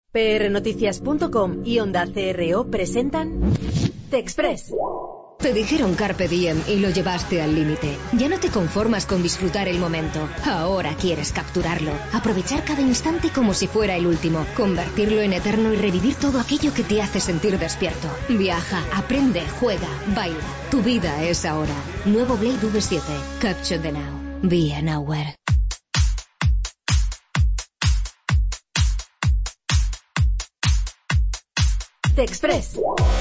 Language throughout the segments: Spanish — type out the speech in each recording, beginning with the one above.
prnoticias.com y Onda CRO presentan TechExpress. Te dijeron carpe diem y lo llevaste al límite. Ya no te conformas con disfrutar el momento. Ahora quieres capturarlo. Aprovechar cada instante como si fuera el último. Convertirlo en eterno y revivir todo aquello que te hace sentir despierto. Viaja, aprende, juega, baila. Tu vida es ahora. Nuevo Blade V7. Capture the now. Be a nowhere. TechExpress.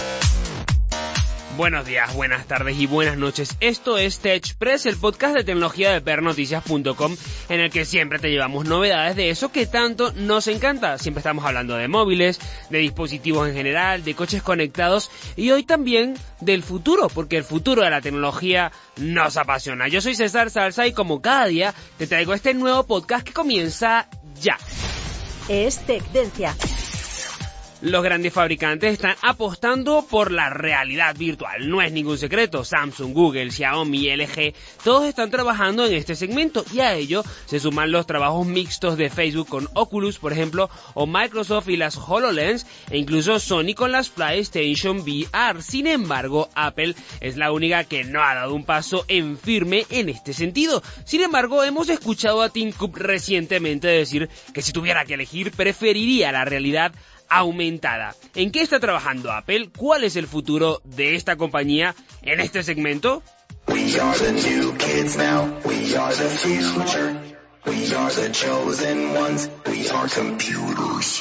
Buenos días, buenas tardes y buenas noches. Esto es TechExpress, el podcast de tecnología de prnoticias.com, en el que siempre te llevamos novedades de eso que tanto nos encanta. Siempre estamos hablando de móviles, de dispositivos en general, de coches conectados y hoy también del futuro, porque el futuro de la tecnología nos apasiona. Yo soy César Salsa y como cada día te traigo este nuevo podcast que comienza ya. Es Tecdencia. Los grandes fabricantes están apostando por la realidad virtual. No es ningún secreto, Samsung, Google, Xiaomi, LG, todos están trabajando en este segmento y a ello se suman los trabajos mixtos de Facebook con Oculus, por ejemplo, o Microsoft y las HoloLens, e incluso Sony con las PlayStation VR. Sin embargo, Apple es la única que no ha dado un paso en firme en este sentido. Sin embargo, hemos escuchado a Tim Cook recientemente decir que si tuviera que elegir, preferiría la realidad aumentada. ¿En qué está trabajando Apple? ¿Cuál es el futuro de esta compañía en este segmento? We are the new kids now. We are the future. We are the chosen ones. We are computers.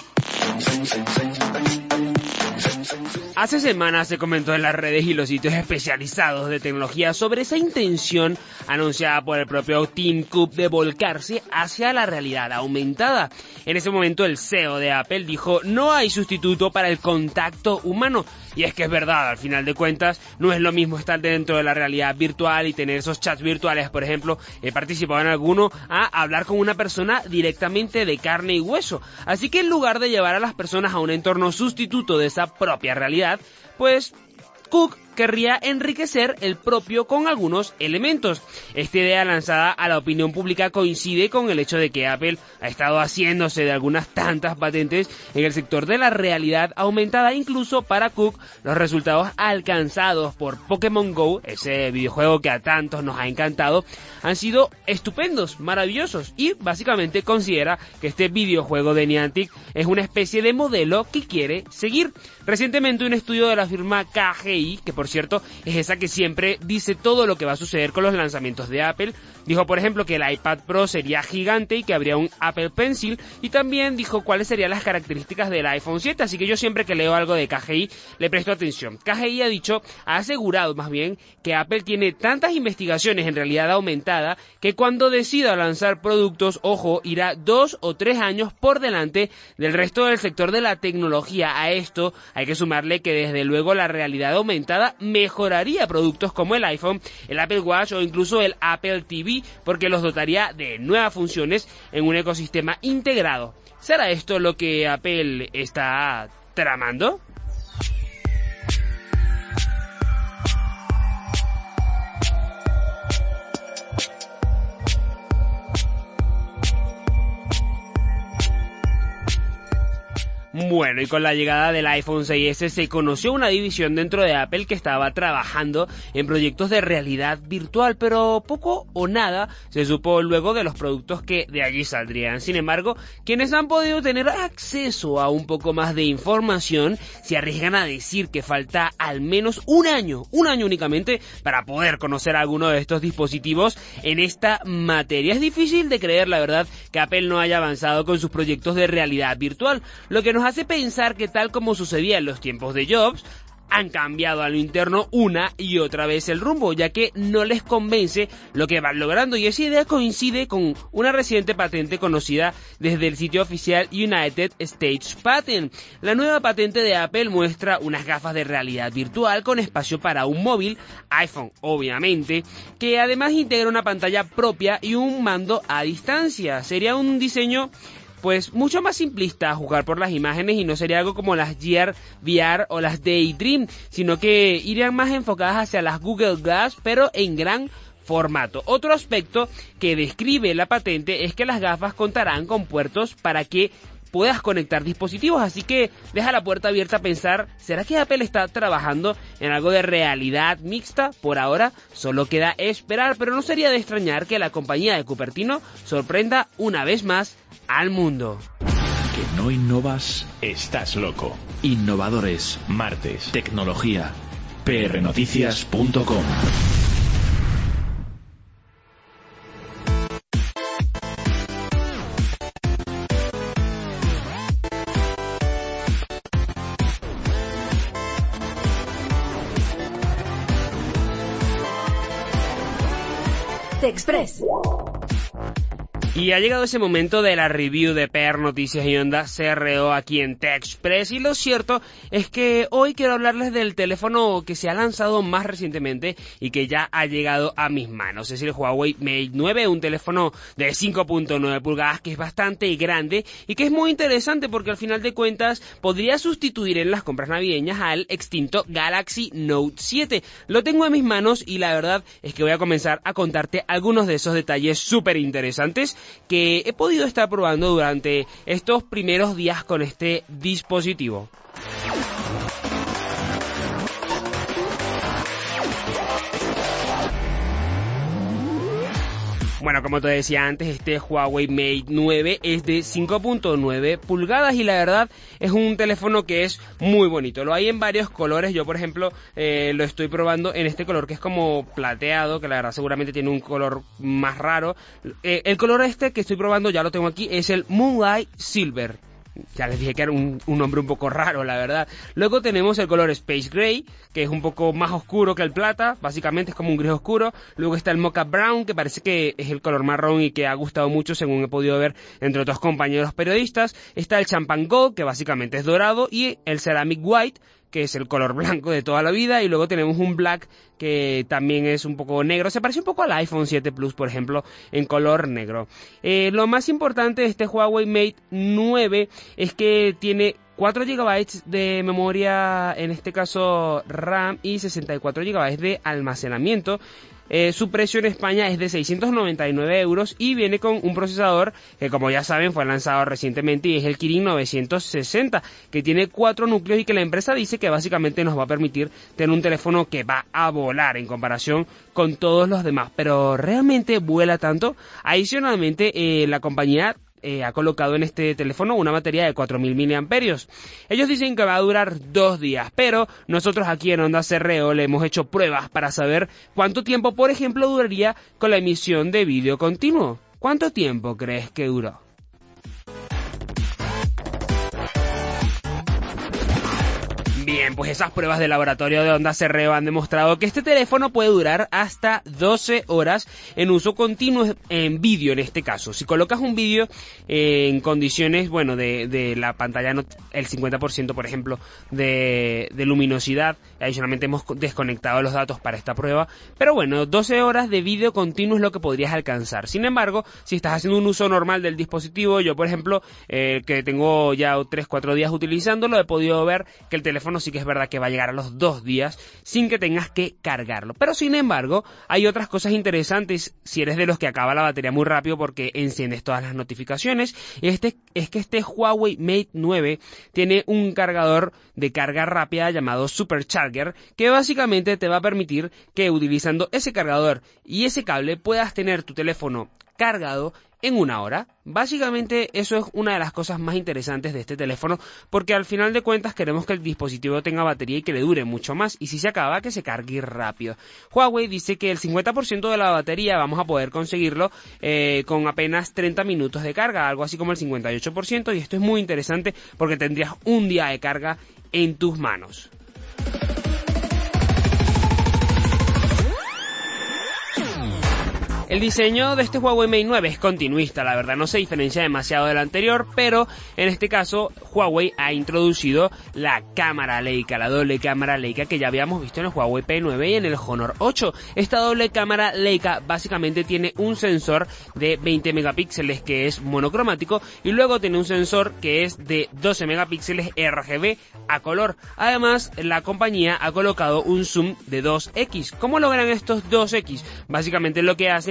Hace semanas se comentó en las redes y los sitios especializados de tecnología sobre esa intención anunciada por el propio Tim Cook de volcarse hacia la realidad aumentada. En ese momento el CEO de Apple dijo: no hay sustituto para el contacto humano. Y es que es verdad, al final de cuentas, no es lo mismo estar dentro de la realidad virtual y tener esos chats virtuales, por ejemplo, he participado en alguno, a hablar con una persona directamente de carne y hueso. Así que en lugar de llevar a las personas a un entorno sustituto de esa propia realidad, pues Cook querría enriquecer el propio con algunos elementos. Esta idea lanzada a la opinión pública coincide con el hecho de que Apple ha estado haciéndose de algunas tantas patentes en el sector de la realidad aumentada. Incluso para Cook, los resultados alcanzados por Pokémon Go, ese videojuego que a tantos nos ha encantado, han sido estupendos, maravillosos, y básicamente considera que este videojuego de Niantic es una especie de modelo que quiere seguir. Recientemente un estudio de la firma KGI, que por cierto es esa que siempre dice todo lo que va a suceder con los lanzamientos de Apple, dijo por ejemplo que el iPad Pro sería gigante y que habría un Apple Pencil, y también dijo cuáles serían las características del iPhone 7, así que yo siempre que leo algo de KGI le presto atención. KGI ha asegurado más bien que Apple tiene tantas investigaciones en realidad aumentada que cuando decida lanzar productos, ojo, irá 2 o 3 años por delante del resto del sector de la tecnología. A esto hay que sumarle que desde luego la realidad aumentada mejoraría productos como el iPhone, el Apple Watch o incluso el Apple TV, porque los dotaría de nuevas funciones en un ecosistema integrado. ¿Será esto lo que Apple está tramando? Bueno, y con la llegada del iPhone 6S se conoció una división dentro de Apple que estaba trabajando en proyectos de realidad virtual, pero poco o nada se supo luego de los productos que de allí saldrían. Sin embargo, quienes han podido tener acceso a un poco más de información se arriesgan a decir que falta al menos un año únicamente para poder conocer alguno de estos dispositivos en esta materia. Es difícil de creer, la verdad, que Apple no haya avanzado con sus proyectos de realidad virtual, lo que nos hace pensar que tal como sucedía en los tiempos de Jobs, han cambiado a lo interno una y otra vez el rumbo, ya que no les convence lo que van logrando, y esa idea coincide con una reciente patente conocida desde el sitio oficial United States Patent. La nueva patente de Apple muestra unas gafas de realidad virtual con espacio para un móvil, iPhone obviamente, que además integra una pantalla propia y un mando a distancia. Sería un diseño pues mucho más simplista a jugar por las imágenes, y no sería algo como las Gear VR o las Daydream, sino que irían más enfocadas hacia las Google Glass, pero en gran formato. Otro aspecto que describe la patente es que las gafas contarán con puertos para que puedas conectar dispositivos, así que deja la puerta abierta a pensar, ¿será que Apple está trabajando en algo de realidad mixta? Por ahora solo queda esperar, pero no sería de extrañar que la compañía de Cupertino sorprenda una vez más al mundo. Que no innovas, estás loco. Innovadores, martes, tecnología, prnoticias.com. TechExpress. Y ha llegado ese momento de la review de PR Noticias y Onda CRO aquí en TechExpress, y lo cierto es que hoy quiero hablarles del teléfono que se ha lanzado más recientemente y que ya ha llegado a mis manos. Es el Huawei Mate 9, un teléfono de 5.9 pulgadas que es bastante grande y que es muy interesante porque al final de cuentas podría sustituir en las compras navideñas al extinto Galaxy Note 7. Lo tengo en mis manos y la verdad es que voy a comenzar a contarte algunos de esos detalles súper interesantes que he podido estar probando durante estos primeros días con este dispositivo. Bueno, como te decía antes, este Huawei Mate 9 es de 5.9 pulgadas y la verdad es un teléfono que es muy bonito. Lo hay en varios colores. Yo, por ejemplo, lo estoy probando en este color que es como plateado, que la verdad seguramente tiene un color más raro. El color este que estoy probando, ya lo tengo aquí, es el Moonlight Silver. Ya les dije que era un nombre un poco raro, la verdad. Luego tenemos el color Space Gray, que es un poco más oscuro que el plata, básicamente es como un gris oscuro. Luego está el Mocha Brown, que parece que es el color marrón y que ha gustado mucho según he podido ver entre otros compañeros periodistas. Está el Champagne Gold, que básicamente es dorado, y el Ceramic White, que es el color blanco de toda la vida, y luego tenemos un Black que también es un poco negro, se parece un poco al iPhone 7 Plus, por ejemplo, en color negro. Lo más importante de este Huawei Mate 9 es que tiene 4 GB de memoria, en este caso RAM, y 64 GB de almacenamiento. Su precio en España es de 699 euros y viene con un procesador que, como ya saben, fue lanzado recientemente y es el Kirin 960, que tiene 4 núcleos y que la empresa dice que básicamente nos va a permitir tener un teléfono que va a volar en comparación con todos los demás. Pero ¿realmente vuela tanto? Adicionalmente, la compañía ha colocado en este teléfono una batería de 4000 mAh. Ellos dicen que va a durar 2 días, pero nosotros aquí en Onda CRO le hemos hecho pruebas para saber cuánto tiempo, por ejemplo, duraría con la emisión de vídeo continuo. ¿Cuánto tiempo crees que duró? Bien, pues esas pruebas de laboratorio de Onda CRO han demostrado que este teléfono puede durar hasta 12 horas en uso continuo en vídeo en este caso. Si colocas un vídeo en condiciones, bueno, de la pantalla, el 50% por ejemplo de luminosidad, adicionalmente hemos desconectado los datos para esta prueba, pero bueno, 12 horas de vídeo continuo es lo que podrías alcanzar. Sin embargo, si estás haciendo un uso normal del dispositivo, yo por ejemplo, que tengo ya 3-4 días utilizándolo, he podido ver que el teléfono sí que es verdad que va a llegar a los 2 días sin que tengas que cargarlo. Pero sin embargo, hay otras cosas interesantes si eres de los que acaba la batería muy rápido porque enciendes todas las notificaciones. Es que este Huawei Mate 9 tiene un cargador de carga rápida llamado Supercharger, que básicamente te va a permitir que utilizando ese cargador y ese cable puedas tener tu teléfono cargado en 1 hora. Básicamente eso es una de las cosas más interesantes de este teléfono, porque al final de cuentas queremos que el dispositivo tenga batería y que le dure mucho más, y si se acaba, que se cargue rápido. Huawei dice que el 50% de la batería vamos a poder conseguirlo con apenas 30 minutos de carga, algo así como el 58%, y esto es muy interesante porque tendrías un día de carga en tus manos. El diseño de este Huawei Mate 9 es continuista, la verdad no se diferencia demasiado del anterior, pero en este caso Huawei ha introducido la cámara Leica, la doble cámara Leica que ya habíamos visto en el Huawei P9 y en el Honor 8. Esta doble cámara Leica básicamente tiene un sensor de 20 megapíxeles que es monocromático y luego tiene un sensor que es de 12 megapíxeles RGB a color. Además, la compañía ha colocado un zoom de 2x. ¿Cómo logran estos 2x? Básicamente lo que hacen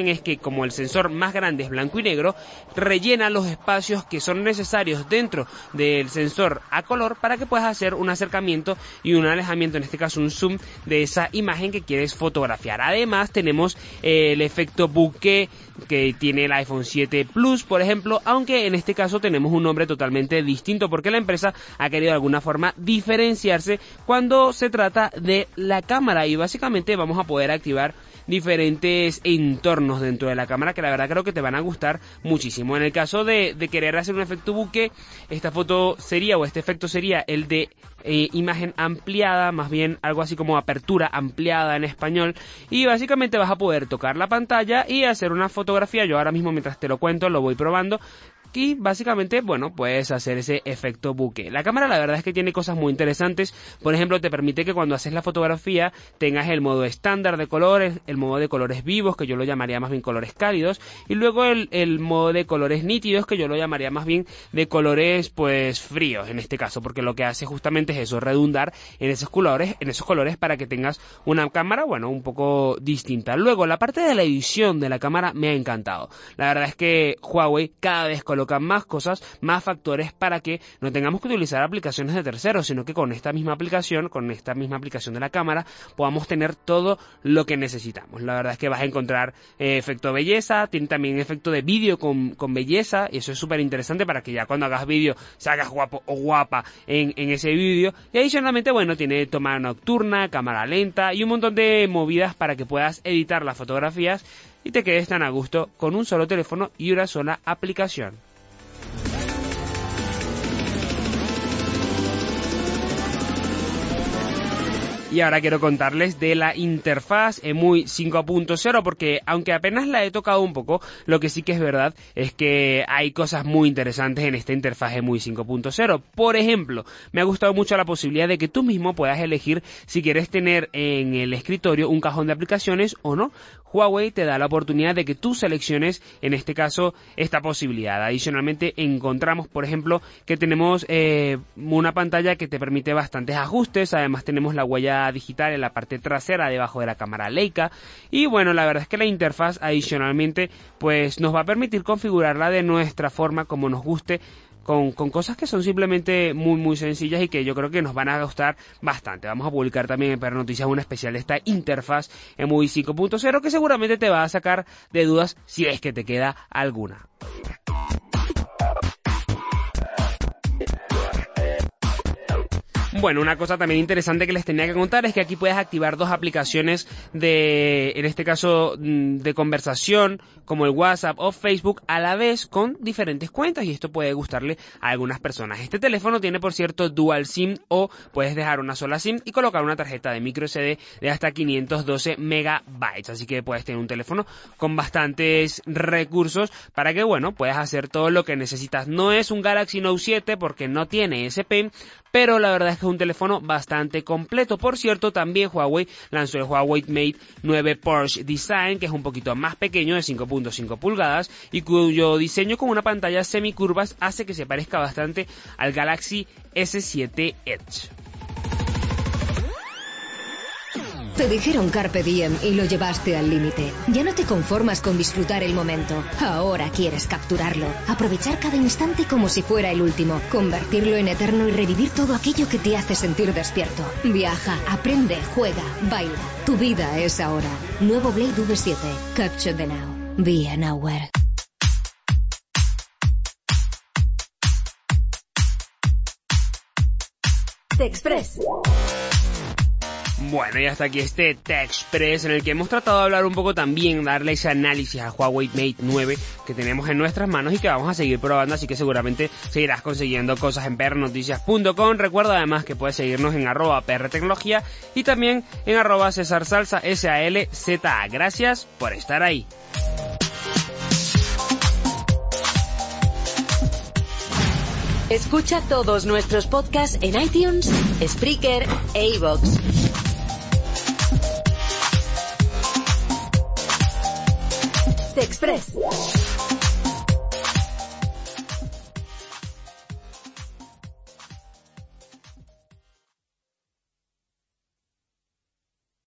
hacen es que, como el sensor más grande es blanco y negro, rellena los espacios que son necesarios dentro del sensor a color para que puedas hacer un acercamiento y un alejamiento, en este caso un zoom, de esa imagen que quieres fotografiar. Además tenemos el efecto bokeh que tiene el iPhone 7 Plus, por ejemplo, aunque en este caso tenemos un nombre totalmente distinto porque la empresa ha querido de alguna forma diferenciarse cuando se trata de la cámara, y básicamente vamos a poder activar diferentes entornos dentro de la cámara que la verdad creo que te van a gustar muchísimo. En el caso de querer hacer un efecto bokeh, esta foto sería, o este efecto sería el de imagen ampliada, más bien algo así como apertura ampliada en español, y básicamente vas a poder tocar la pantalla y hacer una fotografía. Yo ahora mismo, mientras te lo cuento, lo voy probando, y básicamente, bueno, puedes hacer ese efecto bokeh. La cámara la verdad es que tiene cosas muy interesantes. Por ejemplo, te permite que cuando haces la fotografía tengas el modo estándar de colores, el modo de colores vivos, que yo lo llamaría más bien colores cálidos, y luego el modo de colores nítidos, que yo lo llamaría más bien de colores pues fríos en este caso, porque lo que hace justamente es eso, redundar en esos colores para que tengas una cámara, bueno, un poco distinta. Luego, la parte de la edición de la cámara me ha encantado. La verdad es que Huawei cada vez coloca más cosas, más factores para que no tengamos que utilizar aplicaciones de terceros, sino que con esta misma aplicación de la cámara, podamos tener todo lo que necesitamos. La verdad es que vas a encontrar efecto belleza, tiene también efecto de vídeo con belleza, y eso es súper interesante para que ya cuando hagas vídeo salgas guapo o guapa en ese vídeo. Y adicionalmente, bueno, tiene toma nocturna, cámara lenta y un montón de movidas para que puedas editar las fotografías y te quedes tan a gusto con un solo teléfono y una sola aplicación. Y ahora quiero contarles de la interfaz EMUI 5.0, porque aunque apenas la he tocado un poco, lo que sí que es verdad es que hay cosas muy interesantes en esta interfaz EMUI 5.0. Por ejemplo, me ha gustado mucho la posibilidad de que tú mismo puedas elegir si quieres tener en el escritorio un cajón de aplicaciones o no. Huawei te da la oportunidad de que tú selecciones, en este caso, esta posibilidad. Adicionalmente, encontramos, por ejemplo, que tenemos una pantalla que te permite bastantes ajustes. Además, tenemos la huella digital en la parte trasera, debajo de la cámara Leica. Y bueno, la verdad es que la interfaz, adicionalmente, pues nos va a permitir configurarla de nuestra forma, como nos guste, con cosas que son simplemente muy muy sencillas y que yo creo que nos van a gustar bastante. Vamos a publicar también en PR Noticias una especial de esta interfaz EMUI 5.0 que seguramente te va a sacar de dudas si es que te queda alguna. Bueno, una cosa también interesante que les tenía que contar es que aquí puedes activar dos aplicaciones en este caso, de conversación, como el WhatsApp o Facebook, a la vez con diferentes cuentas, y esto puede gustarle a algunas personas. Este teléfono tiene, por cierto, Dual SIM, o puedes dejar una sola SIM y colocar una tarjeta de micro SD de hasta 512 megabytes, así que puedes tener un teléfono con bastantes recursos para que, bueno, puedas hacer todo lo que necesitas. No es un Galaxy Note 7 porque no tiene ese pen, pero la verdad es que es un teléfono bastante completo. Por cierto, también Huawei lanzó el Huawei Mate 9 Porsche Design, que es un poquito más pequeño, de 5.5 pulgadas, y cuyo diseño con una pantalla semicurvas hace que se parezca bastante al Galaxy S7 Edge. Te dijeron Carpe Diem y lo llevaste al límite. Ya no te conformas con disfrutar el momento. Ahora quieres capturarlo. Aprovechar cada instante como si fuera el último. Convertirlo en eterno y revivir todo aquello que te hace sentir despierto. Viaja, aprende, juega, baila. Tu vida es ahora. Nuevo Blade V7. Capture the now. Be nowhere. TechExpress. Bueno, y hasta aquí este TechExpress en el que hemos tratado de hablar un poco también, darle ese análisis al Huawei Mate 9 que tenemos en nuestras manos y que vamos a seguir probando, así que seguramente seguirás consiguiendo cosas en prnoticias.com. Recuerda además que puedes seguirnos en @prtecnología y también en @CesarSalsa, SALZA. Gracias por estar ahí. Escucha todos nuestros podcasts en iTunes, Spreaker e iVoox. TechExpress.